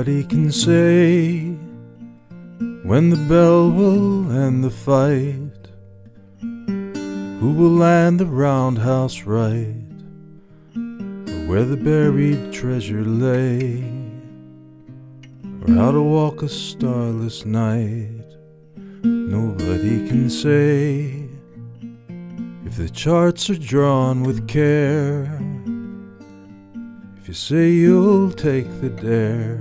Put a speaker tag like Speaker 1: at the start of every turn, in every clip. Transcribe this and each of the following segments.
Speaker 1: Nobody can say when the bell will end the fight, who will land the roundhouse right, or where the buried treasure lay, or how to walk a starless night. Nobody can say if the charts are drawn with care, if you say you'll take the dare,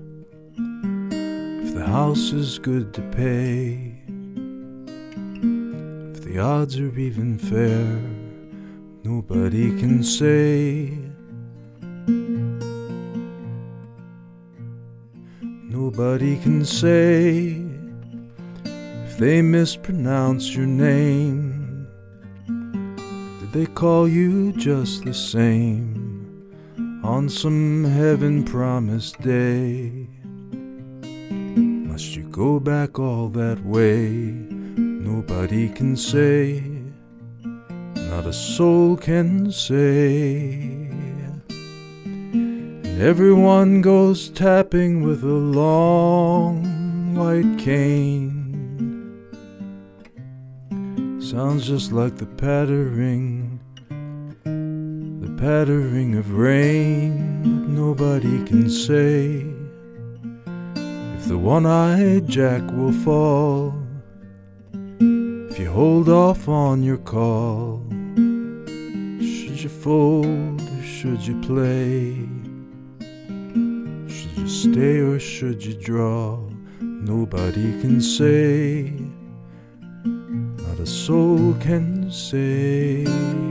Speaker 1: if the house is good to pay, if the odds are even fair. Nobody can say. Nobody can say if they mispronounce your name. Did they call you just the same on some heaven-promised day? Must you go back all that way? Nobody can say, not a soul can say. And everyone goes tapping with a long white cane. Sounds just like the pattering of rain. But nobody can say if the one-eyed jack will fall, if you hold off on your call. Should you fold or should you play? Should you stay or should you draw? Nobody can say, not a soul can say.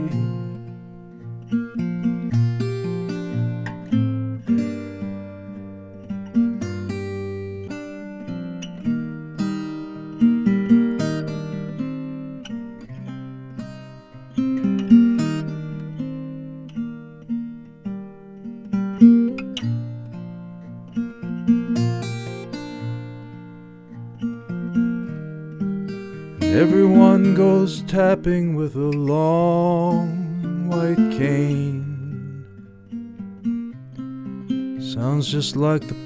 Speaker 1: Everyone goes tapping with a long white cane. Sounds just like the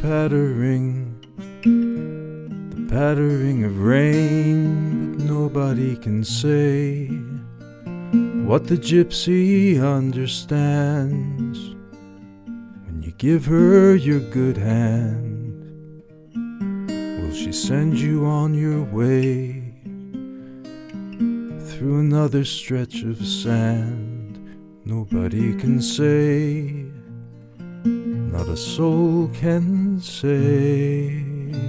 Speaker 1: pattering of rain. But nobody can say what the gypsy understands when you give her your good hand. Will she send you on your way through another stretch of sand? Nobody can say, not a soul can say.